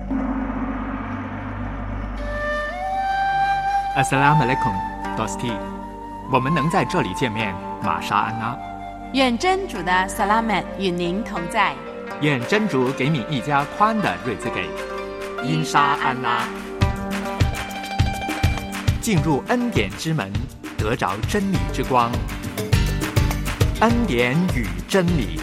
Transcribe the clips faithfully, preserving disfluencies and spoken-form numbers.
Assalamualaikum, Dosti。我们能在这里见面，玛莎安娜。 愿真主的萨拉曼与您同在。 愿真主给你一家宽的日子给。因沙安拉。进入恩典之门，得着真理之光。恩典与真理。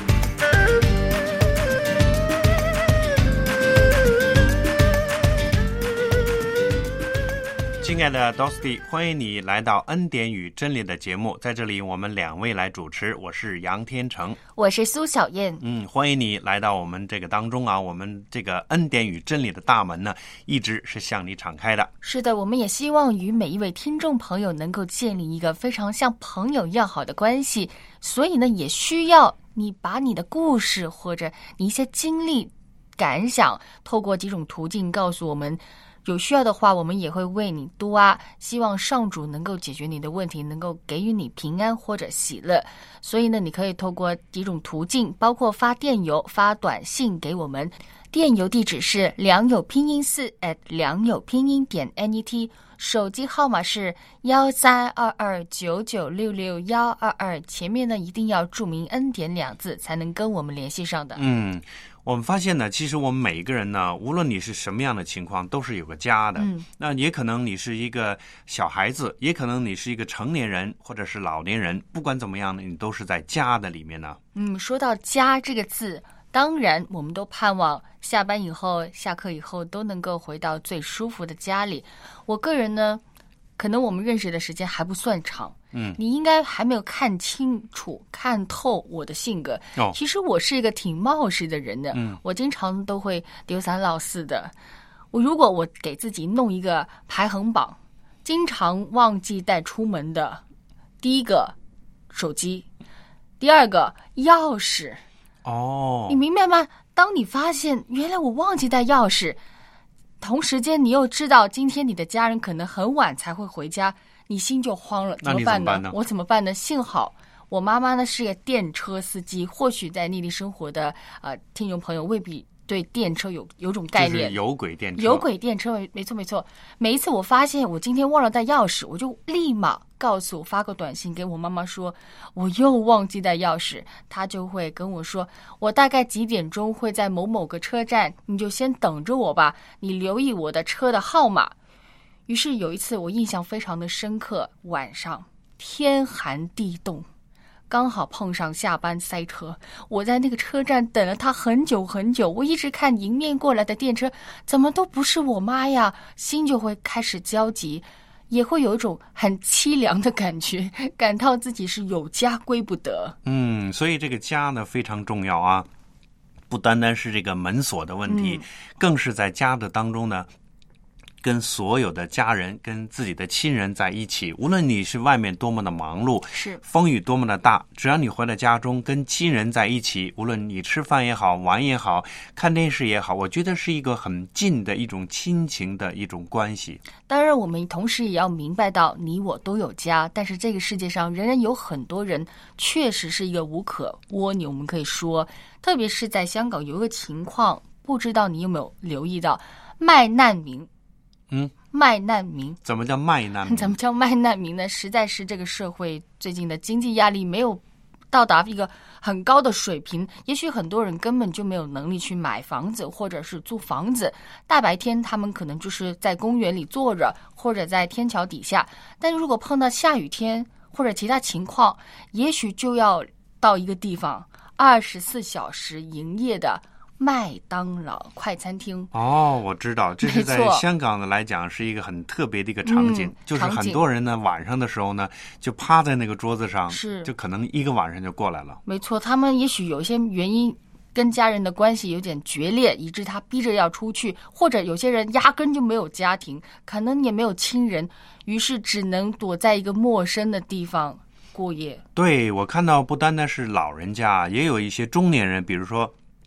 亲爱的 Dosti， 欢迎你来到恩典与真理的节目，在这里我们两位来主持，我是杨天成， 我是苏小燕。 嗯，欢迎你来到我们这个当中啊，我们这个恩典与真理的大门呢，一直是向你敞开的。 是的，我们也希望与每一位听众朋友能够建立一个非常像朋友要好的关系，所以呢，也需要你把你的故事或者你一些经历感想，透过几种途径告诉我们。有需要的话，我们也会为你嘟啊，希望上主能够解决你的问题，能够给予你平安或者喜乐。所以呢，你可以透过几种途径，包括发电邮、发短信给我们。电邮地址是良友拼音四 at 良友拼音点 net， 手机号码是幺三二二九九六六幺二二，前面呢一定要注明恩典两字，才能跟我们联系上的。 嗯。我们发现呢，其实我们每一个人呢，无论你是什么样的情况，都是有个家的。嗯，那也可能你是一个小孩子，也可能你是一个成年人，或者是老年人。不管怎么样呢，你都是在家的里面呢。 嗯，说到家这个字，当然我们都盼望下班以后、下课以后都能够回到最舒服的家里。我个人呢，可能我们认识的时间还不算长。嗯，你应该还没有看清楚、看透我的性格。哦，其实我是一个挺冒失的人的。嗯，我经常都会丢三落四的。我如果我给自己弄一个排行榜，经常忘记带出门的，第一个手机，第二个钥匙。哦，你明白吗？当你发现原来我忘记带钥匙，同时间你又知道今天你的家人可能很晚才会回家。你心就慌了，怎么办呢？ 那你怎么办呢？ 我怎么办呢？幸好我妈妈呢是个电车司机，或许在内地生活的呃听众朋友未必对电车有有种概念。 就是有轨电车， 有轨电车，没错没错。每一次我发现我今天忘了带钥匙，我就立马告诉发个短信给我妈妈说我又忘记带钥匙，她就会跟我说我大概几点钟会在某某个车站，你就先等着我吧，你留意我的车的号码。于是有一次我印象非常的深刻，晚上天寒地冻，刚好碰上下班塞车，我在那个车站等了他很久很久，我一直看迎面过来的电车怎么都不是我妈呀，心就会开始焦急，也会有一种很凄凉的感觉，感到自己是有家归不得。 嗯，所以这个家呢非常重要啊，不单单是这个门锁的问题，嗯、更是在家的当中呢跟所有的家人跟自己的亲人在一起，无论你是外面多么的忙碌， 是风雨多么的大，只要你回到家中跟亲人在一起，无论你吃饭也好，玩也好，看电视也好，我觉得是一个很近的一种亲情的一种关系。 当然我们同时也要明白到你我都有家，但是这个世界上仍然有很多人确实是一个无可蜗牛，我们可以说特别是在香港有一个情况，不知道你有没有留意到，卖难民。 嗯， 卖难民怎么叫卖难民？ 怎么叫卖难民呢？实在是这个社会最近的经济压力没有到达一个很高的水平，也许很多人根本就没有能力去买房子或者是租房子，大白天他们可能就是在公园里坐着或者在天桥底下，但如果碰到下雨天或者其他情况，也许就要到一个地方二十四小时营业的麦当劳快餐厅。 哦，我知道，这是在香港的来讲是一个很特别的一个场景，嗯、就是很多人呢晚上的时候呢就趴在那个桌子上， 是就可能一个晚上就过来了。 没错，他们也许有一些原因跟家人的关系有点决裂，以致他逼着要出去，或者有些人压根就没有家庭，可能也没有亲人，于是只能躲在一个陌生的地方过夜。 对，我看到不单单是老人家，也有一些中年人，比如说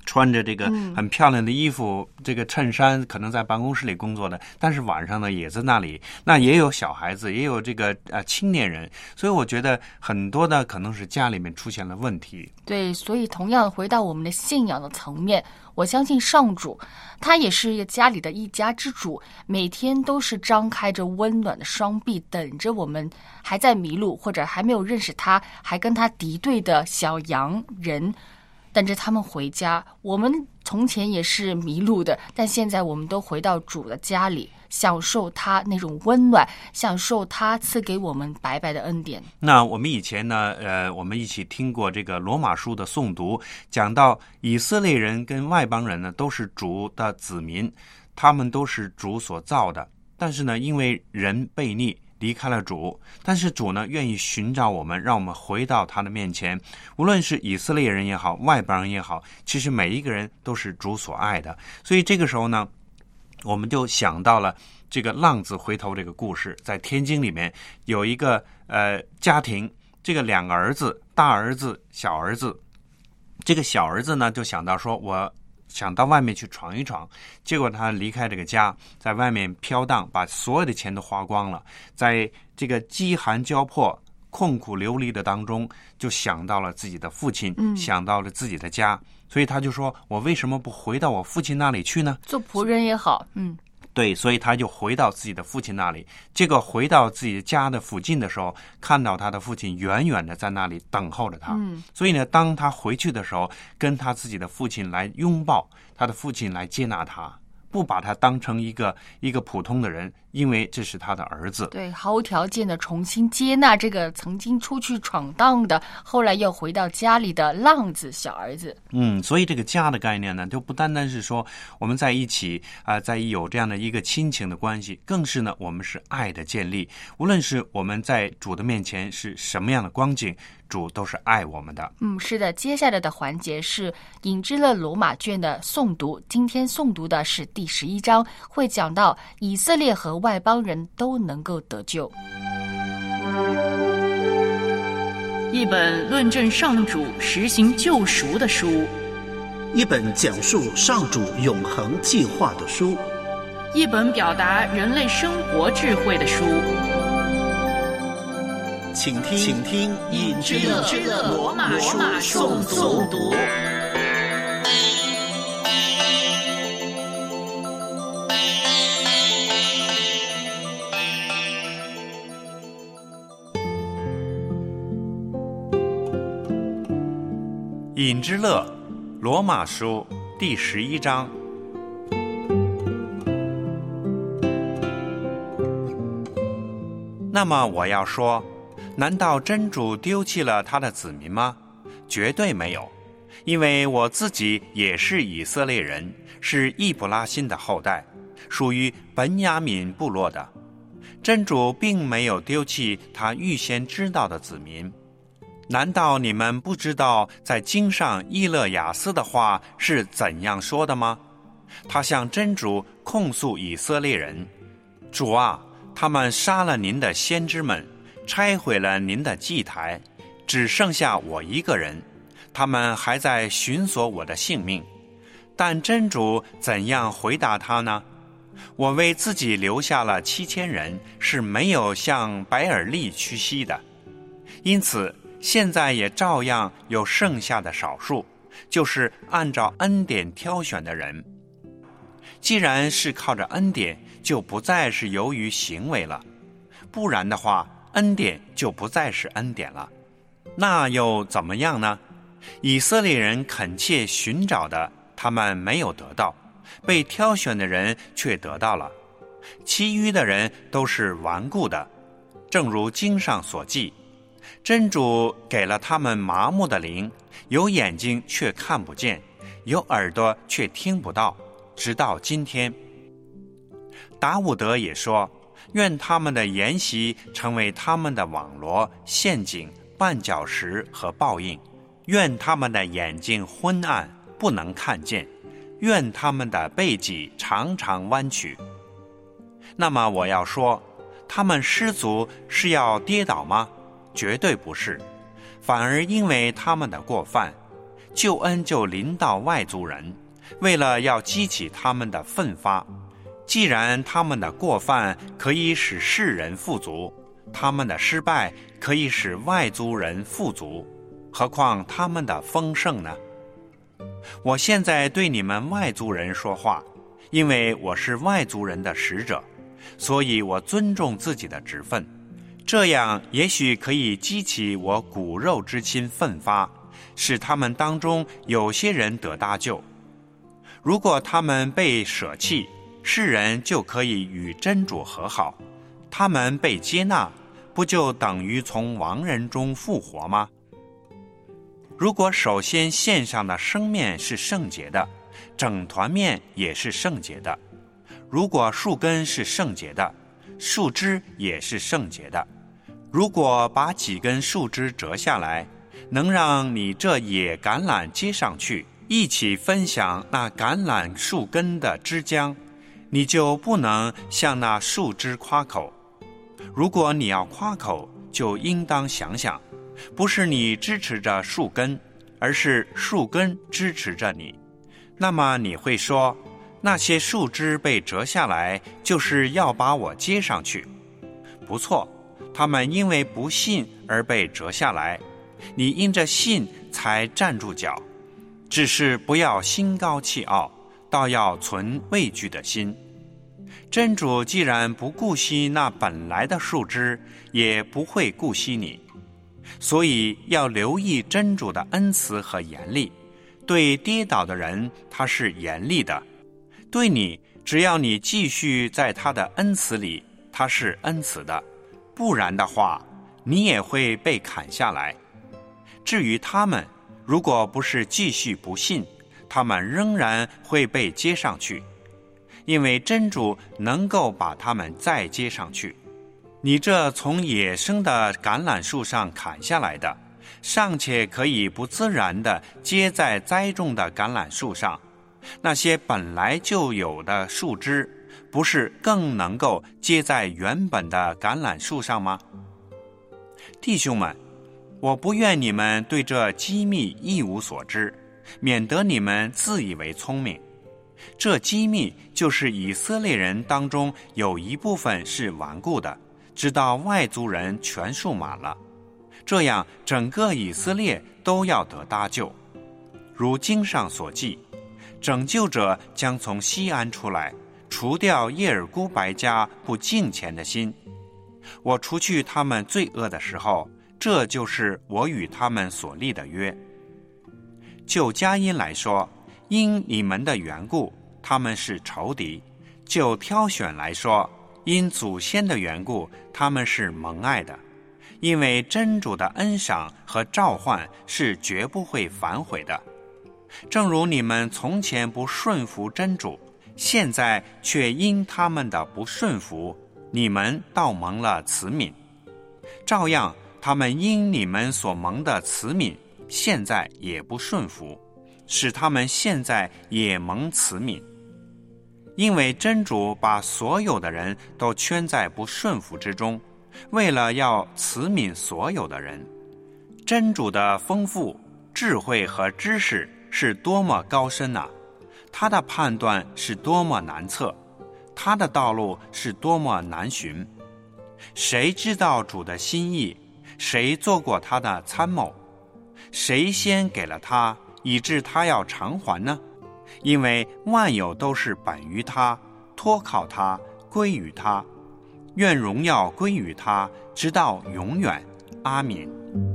穿着这个很漂亮的衣服，嗯、这个衬衫，可能在办公室里工作的，但是晚上呢也在那里。那也有小孩子，也有这个呃青年人，所以我觉得很多的可能是家里面出现了问题。 对，所以同样回到我们的信仰的层面，我相信上主他也是家里的一家之主，每天都是张开着温暖的双臂，等着我们还在迷路或者还没有认识他，还跟他敌对的小羊人，等着他们回家。我们从前也是迷路的，但现在我们都回到主的家里，享受他那种温暖，享受他赐给我们白白的恩典。 那我们以前呢，呃，我们一起听过这个罗马书的诵读，讲到以色列人跟外邦人呢都是主的子民，他们都是主所造的，但是呢，因为人悖逆离开了主，但是主呢愿意寻找我们，让我们回到他的面前。无论是以色列人也好，外邦人也好，其实每一个人都是主所爱的。所以这个时候呢，我们就想到了这个浪子回头这个故事。在天经里面有一个呃家庭，这个两个儿子，大儿子小儿子，这个小儿子呢就想到说，我想到外面去闯一闯，结果他离开这个家，在外面飘荡，把所有的钱都花光了。在这个饥寒交迫、困苦流离的当中，就想到了自己的父亲，嗯、想到了自己的家，所以他就说，我为什么不回到我父亲那里去呢？ 做仆人也好，嗯。 对，所以他就回到自己的父亲那里。结果回到自己家的附近的时候，看到他的父亲远远的在那里等候着他。嗯，所以呢，当他回去的时候，跟他自己的父亲来拥抱，他的父亲来接纳他，不把他当成一个一个普通的人，因为这是他的儿子。 对，毫无条件的重新接纳这个曾经出去闯荡的，后来又回到家里的浪子小儿子。 嗯，所以这个家的概念呢，就不单单是说我们在一起啊、呃，在有这样的一个亲情的关系，更是呢，我们是爱的建立。无论是我们在主的面前是什么样的光景，主都是爱我们的。 嗯，是的。接下来的环节是引之了罗马卷的诵读，今天诵读的是第十一章，会讲到以色列和外邦人都能够得救。 一本论证上主实行救赎的书， 一本讲述上主永恒计划的书， 一本表达人类生活智慧的书。 请听，请听引之的罗马书诵读。 引之乐，罗马书第十一章。那么我要说，难道真主丢弃了他的子民吗？绝对没有，因为我自己也是以色列人，是易卜拉欣的后代，属于本雅悯部落的。真主并没有丢弃他预先知道的子民。难道你们不知道在经上伊勒雅斯的话是怎样说的吗？他向真主控诉以色列人，主啊，他们杀了您的先知们，拆毁了您的祭台，只剩下我一个人，他们还在寻索我的性命。但真主怎样回答他呢？我为自己留下了七千人，是没有向白尔利屈膝的，因此现在也照样有剩下的少数，就是按照恩典挑选的人。既然是靠着恩典，就不再是由于行为了，不然的话，恩典就不再是恩典了。那又怎么样呢？以色列人恳切寻找的，他们没有得到，被挑选的人却得到了，其余的人都是顽固的。正如经上所记，真主给了他们麻木的灵，有眼睛却看不见，有耳朵却听不到，直到今天。达伍德也说，愿他们的筵席成为他们的网罗、陷阱、绊脚石和报应，愿他们的眼睛昏暗，不能看见，愿他们的背脊常常弯曲。那么我要说，他们失足是要跌倒吗？绝对不是，反而因为他们的过犯， 救恩就临到外族人，为了要激起他们的奋发。既然他们的过犯可以使世人富足，他们的失败可以使外族人富足，何况他们的丰盛呢？我现在对你们外族人说话，因为我是外族人的使者，所以我尊重自己的职分，这样也许可以激起我骨肉之亲奋发，使他们当中有些人得大救。如果他们被舍弃，世人就可以与真主和好，他们被接纳，不就等于从亡人中复活吗？如果首先献上的生面是圣洁的，整团面也是圣洁的；如果树根是圣洁的，树枝也是圣洁的。如果把几根树枝折下来，能让你这野橄榄接上去，一起分享那橄榄树根的枝浆，你就不能向那树枝夸口。如果你要夸口，就应当想想，不是你支持着树根，而是树根支持着你。那么你会说，那些树枝被折下来，就是要把我接上去。不错，他们因为不信而被折下来，你因着信才站住脚。只是不要心高气傲，倒要存畏惧的心。真主既然不顾惜那本来的树枝，也不会顾惜你。所以要留意真主的恩慈和严厉。对跌倒的人，他是严厉的；对你，只要你继续在他的恩慈里，他是恩慈的。不然的话，你也会被砍下来。至于他们，如果不是继续不信，他们仍然会被接上去，因为真主能够把他们再接上去。你这从野生的橄榄树上砍下来的，尚且可以不自然地接在栽种的橄榄树上，那些本来就有的树枝，不是更能够接在原本的橄榄树上吗？弟兄们，我不愿你们对这机密一无所知，免得你们自以为聪明。这机密就是以色列人当中有一部分是顽固的，直到外族人全数满了，这样整个以色列都要得搭救。如经上所记，拯救者将从西安出来，除掉耶尔孤白家不敬虔的心。我除去他们罪恶的时候，这就是我与他们所立的约。就佳音来说，因你们的缘故，他们是仇敌；就挑选来说，因祖先的缘故，他们是蒙爱的。因为真主的恩赏和召唤是绝不会反悔的。正如你们从前不顺服真主，现在却因他们的不顺服，你们倒蒙了慈悯。照样，他们因你们所蒙的慈悯，现在也不顺服，使他们现在也蒙慈悯。因为真主把所有的人都圈在不顺服之中，为了要慈悯所有的人。真主的丰富、智慧和知识是多么高深啊！他的判断是多么难测，他的道路是多么难寻。谁知道主的心意？谁做过他的参谋？谁先给了他，以致他要偿还呢？因为万有都是本于他，托靠他，归于他。愿荣耀归于他，直到永远。阿敏。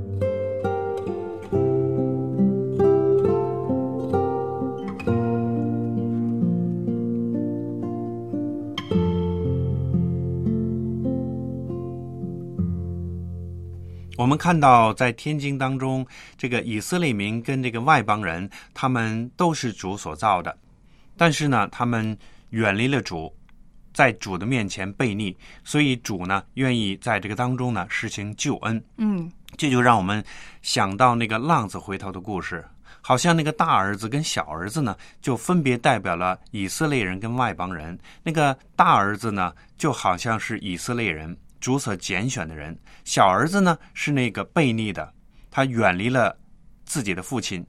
我们看到在天经当中，这个以色列民跟这个外邦人，他们都是主所造的，但是呢，他们远离了主，在主的面前悖逆，所以主呢愿意在这个当中呢实行救恩。 嗯， 这就让我们想到那个浪子回头的故事，好像那个大儿子跟小儿子呢，就分别代表了以色列人跟外邦人。那个大儿子呢，就好像是以色列人，主所拣选的人；小儿子呢，是那个悖逆的，他远离了自己的父亲，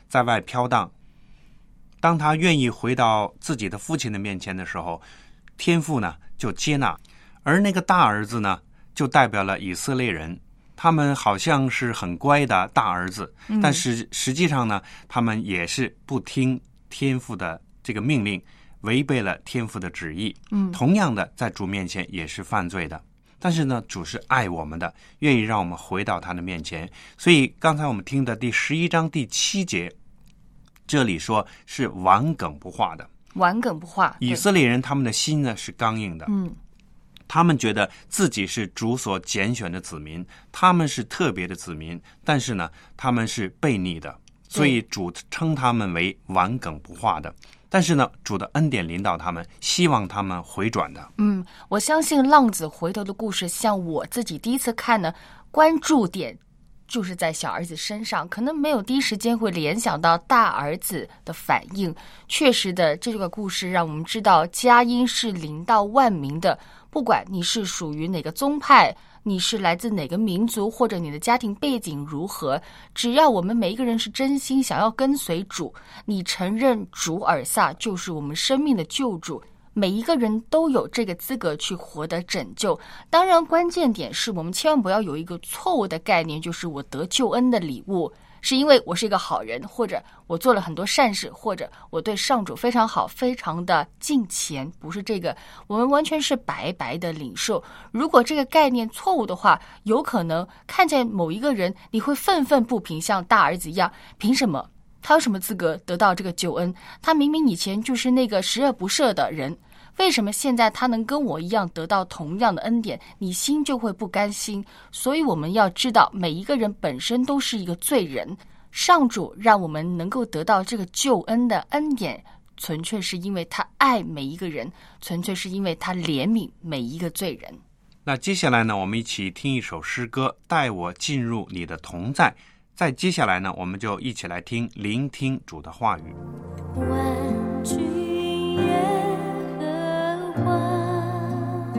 在外飘荡。当他愿意回到自己的父亲的面前的时候，天父呢就接纳，而那个大儿子呢就代表了以色列人，他们好像是很乖的大儿子， 嗯、 但是实际上呢，他们也是不听天父的这个命令，违背了天父的旨意。 嗯， 同样的，在主面前也是犯罪的。但是呢，主是爱我们的，愿意让我们回到他的面前。所以刚才我们听的第十一章第七节，这里说是顽梗不化的。 顽梗不化， 以色列人他们的心呢是刚硬的。 嗯。 他们觉得自己是主所拣选的子民，他们是特别的子民，但是呢，他们是悖逆的，所以主称他们为顽梗不化的。但是呢，主的恩典领导他们，希望他们回转的。 嗯，我相信浪子回头的故事，像我自己第一次看呢，关注点就是在小儿子身上，可能没有第一时间会联想到大儿子的反应。确实的，这个故事让我们知道，佳音是临到万民的。不管你是属于哪个宗派，你是来自哪个民族，或者你的家庭背景如何，只要我们每一个人是真心想要跟随主，你承认主尔撒就是我们生命的救主，每一个人都有这个资格去获得拯救。当然关键点是我们千万不要有一个错误的概念，就是我得救恩的礼物是因为我是一个好人，或者我做了很多善事，或者我对上主非常好，非常的敬虔，不是这个，我们完全是白白的领受。如果这个概念错误的话，有可能看见某一个人，你会愤愤不平，像大儿子一样，凭什么？他有什么资格得到这个救恩？他明明以前就是那个十恶不赦的人，为什么现在他能跟我一样得到同样的恩典？你心就会不甘心。所以我们要知道，每一个人本身都是一个罪人，上主让我们能够得到这个救恩的恩典，纯粹是因为他爱每一个人，纯粹是因为他怜悯每一个罪人。 那接下来呢，我们一起听一首诗歌，带我进入你的同在。再接下来呢，我们就一起来听聆听主的话语。 万军耶和华，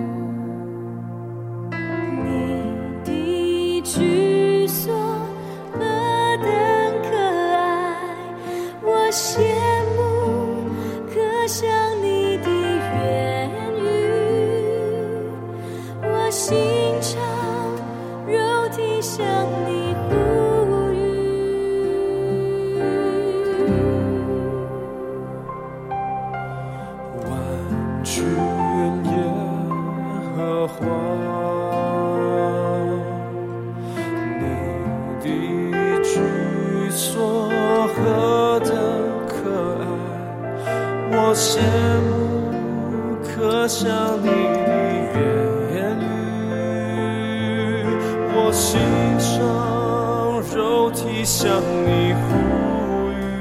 你的居所何等可爱，我羡慕可想你的言语，我心肠肉体向你呼吁。万军耶和华，你的居所何等可爱，我羡慕可想你的言语，我心肠肉体向你呼吁，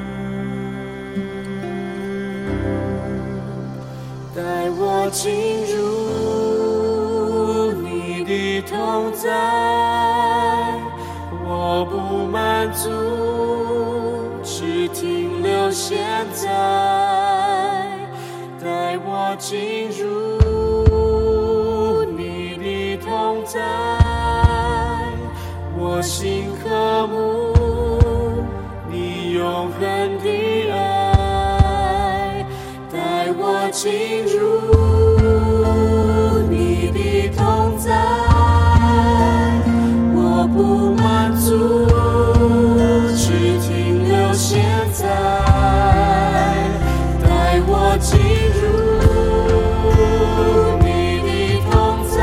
带我进入你的同在，我不满足，只停留现在，带我进入你的同在，我心渴慕你永恒的爱，带我进入你的同在，我不满足，只停留现在，带我进入你的同在，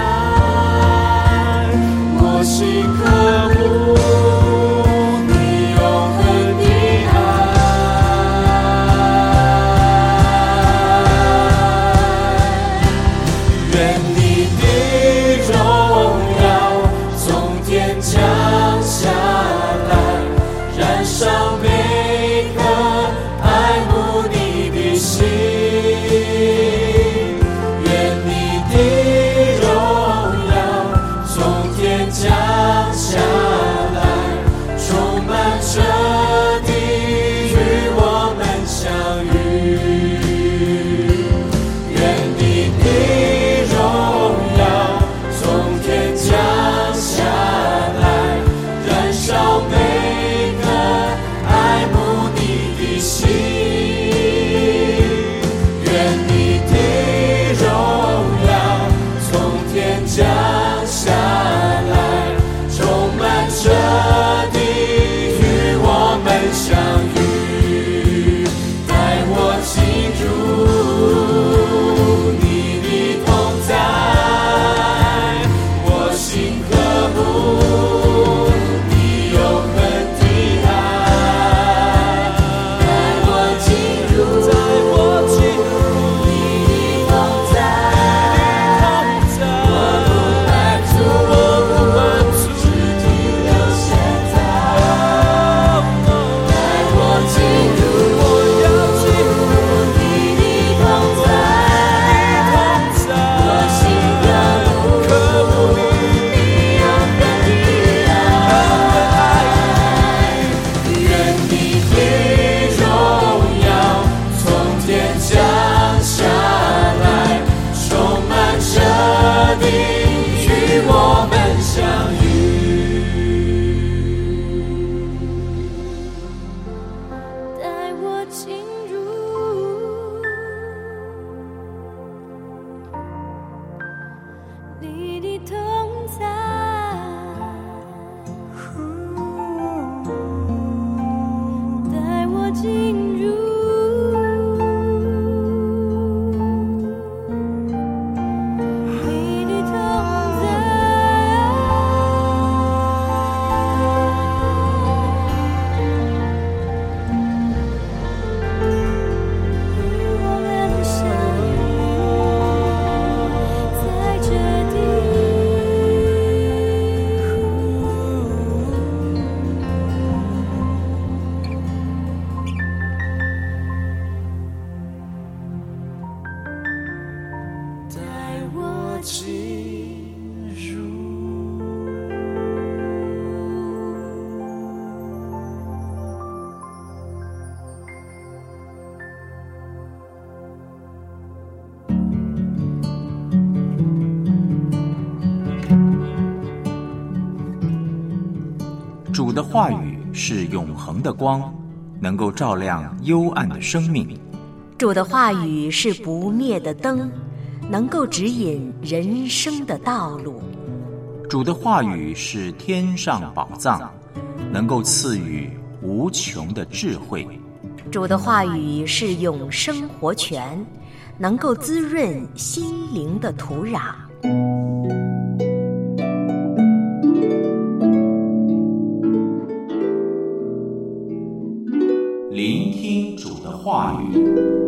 我心渴慕你永恒的爱。 的进入。 主的话语是永恒的光，能够照亮幽暗的生命。 主的话语是不灭的灯，能够指引人生的道路。 主的话语是天上宝藏，能够赐予无穷的智慧。 主的话语是永生活泉，能够滋润心灵的土壤。 聆听主的话语。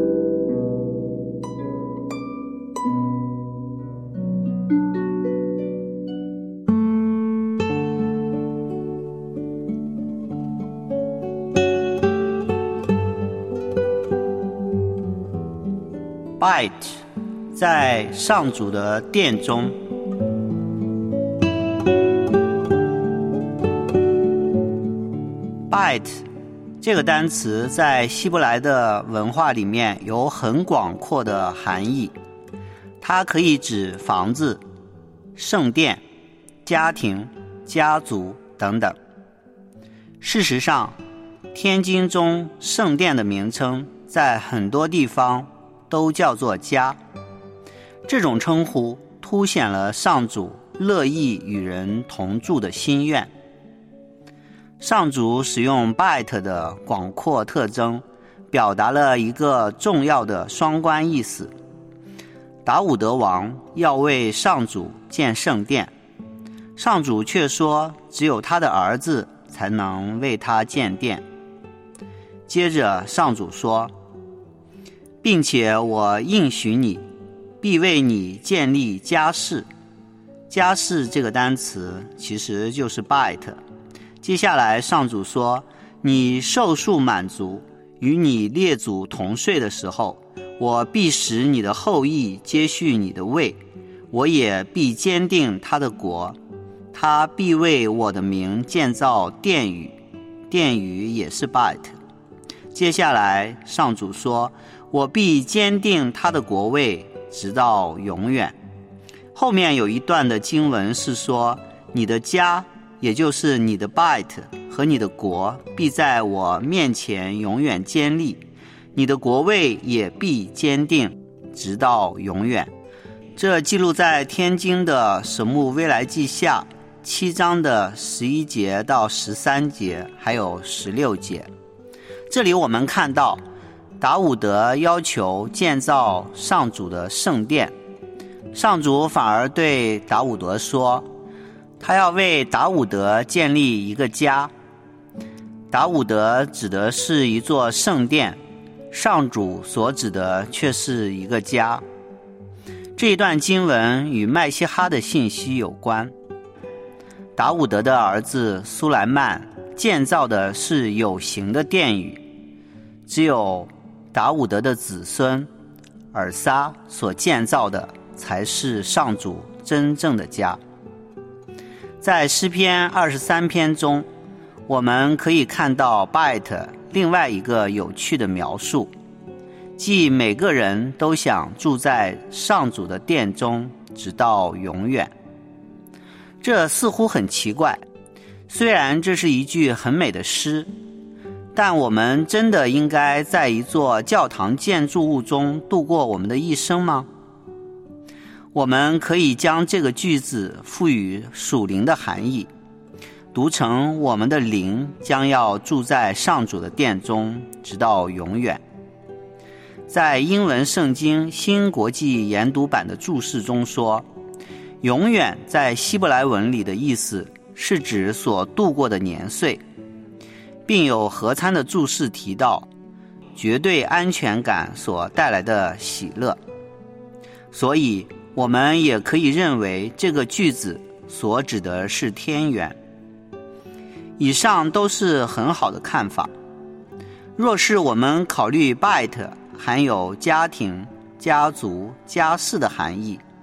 Bite 在上主的殿中。Bite 这个单词在希伯来的文化里面有很广阔的含义，它可以指房子、圣殿、家庭、家族等等。事实上，天经中圣殿的名称在很多地方都叫做家，这种称呼凸显了上主乐意与人同住的心愿。上主使用 bite 的广阔特征，表达了一个重要的双关意思。达伍德王要为上主建圣殿，上主却说只有他的儿子才能为他建殿。接着上主说，并且我应许你，必为你建立家室。家室这个单词其实就是 bite。接下来上主说，你寿数满足，与你列祖同睡的时候，我必使你的后裔接续你的位，我也必坚定他的国，他必为我的名建造殿宇。殿宇也是 bite。 接下来上主说，我必坚定他的国位直到永远。后面有一段的经文是说，你的家，也就是你的 bite 和你的国，必在我面前永远坚立，你的国位也必坚定直到永远。这记录在天经的舍目未来记下七章的十一节到十三节，还有十六节。这里我们看到达伍德要求建造上主的圣殿，上主反而对达伍德说，他要为达伍德建立一个家。达伍德指的是一座圣殿，上主所指的却是一个家。这一段经文与麦西哈的信息有关。达伍德的儿子苏莱曼建造的是有形的殿宇，只有达伍德的子孙尔撒所建造的才是上主真正的家。在诗篇二十三篇中，我们可以看到 bite 另外一个有趣的描述，即每个人都想住在上主的殿中直到永远。这似乎很奇怪，虽然这是一句很美的诗，但我们真的应该在一座教堂建筑物中度过我们的一生吗？我们可以将这个句子赋予属灵的含义，读成我们的灵将要住在上主的殿中直到永远。在英文圣经新国际研读版的注释中说，永远在希伯来文里的意思是指所度过的年岁，并有合参的注释提到绝对安全感所带来的喜乐。所以我们也可以认为这个句子所指的是天园。以上都是很好的看法。若是我们考虑 bite 含有家庭、家族、家室的含义，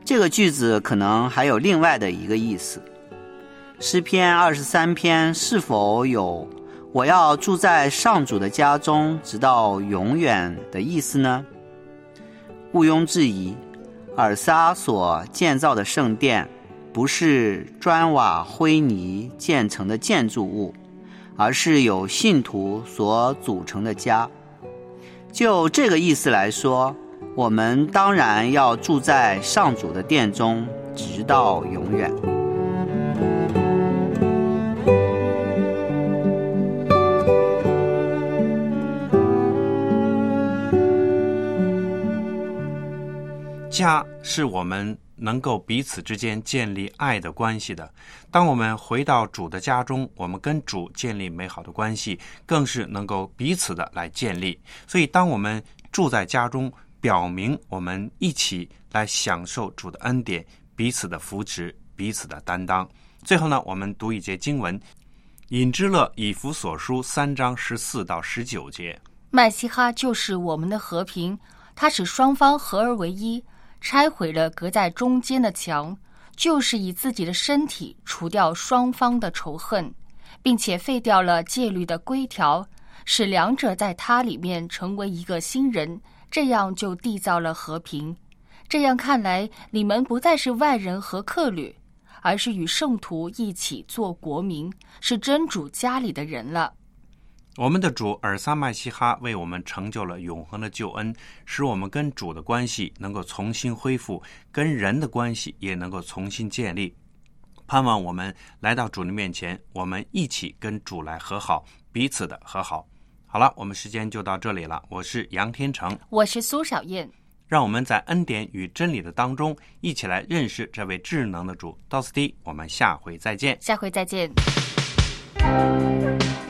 这个句子可能还有另外的一个意思。诗篇二十三篇是否有我要住在上主的家中直到永远的意思呢？毋庸置疑，尔撒所建造的圣殿不是砖瓦灰泥建成的建筑物，而是有信徒所组成的家。就这个意思来说，我们当然要住在上主的殿中直到永远。 家是我们能够彼此之间建立爱的关系的。当我们回到主的家中，我们跟主建立美好的关系，更是能够彼此的来建立。所以当我们住在家中，表明我们一起来享受主的恩典，彼此的扶持，彼此的担当。最后呢，我们读一节经文，引之勒以弗所书三章十四到十九节。 麦西哈就是我们的和平，他使双方合而为一，拆毁了隔在中间的墙，就是以自己的身体除掉双方的仇恨，并且废掉了戒律的规条，使两者在他里面成为一个新人，这样就缔造了和平。这样看来，你们不再是外人和客旅，而是与圣徒一起做国民，是真主家里的人了。 我们的主尔撒麦西哈为我们成就了永恒的救恩，使我们跟主的关系能够重新恢复，跟人的关系也能够重新建立。盼望我们来到主的面前，我们一起跟主来和好，彼此的和好。好了，我们时间就到这里了。我是杨天成， 我是苏小燕。 让我们在恩典与真理的当中，一起来认识这位智能的主。到此地，我们下回再见。 下回再见。